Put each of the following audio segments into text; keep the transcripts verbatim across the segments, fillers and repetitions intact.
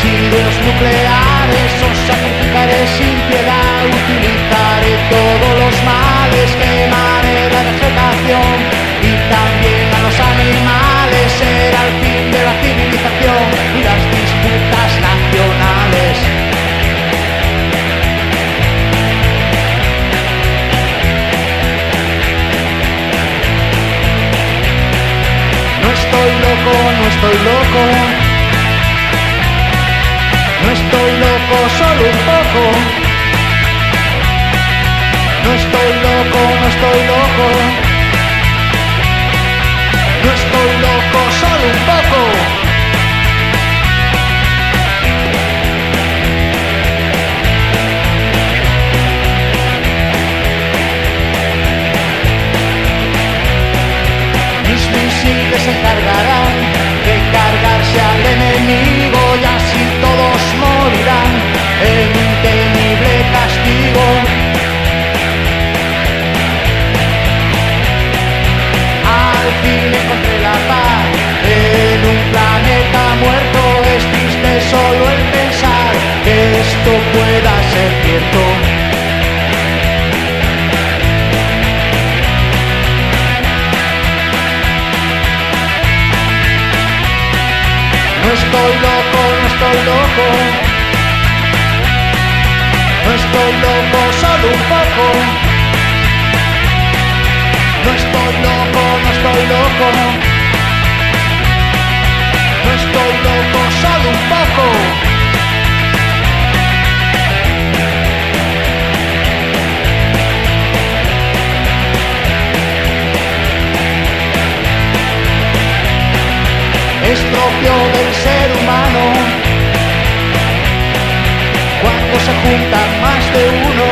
residuos nucleares, os sacrificaré sin piedad, utilizaré todos los males que emanen la vegetación y también a los animales. Será el fin de la civilización y las disputas nacionales. No estoy loco, no estoy loco. No estoy loco, solo un poco. No estoy loco, no estoy loco. No estoy loco, solo un poco. Mis misiles se encargarán de cargarse al enemigo y así todos morirán en un temible castigo. Al fin encontré la paz en un planeta muerto. Es triste solo el pensar que esto pueda ser cierto. No estoy loco, no estoy loco. No estoy loco, solo un poco. No estoy loco, no estoy loco. No estoy loco, solo un poco. Es propio del ser humano cuando se juntan más de uno,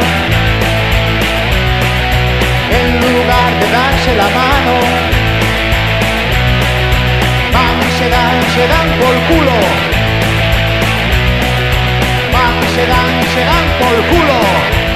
en lugar de darse la mano, van y se dan, se dan por culo. Van y se dan, se dan por culo.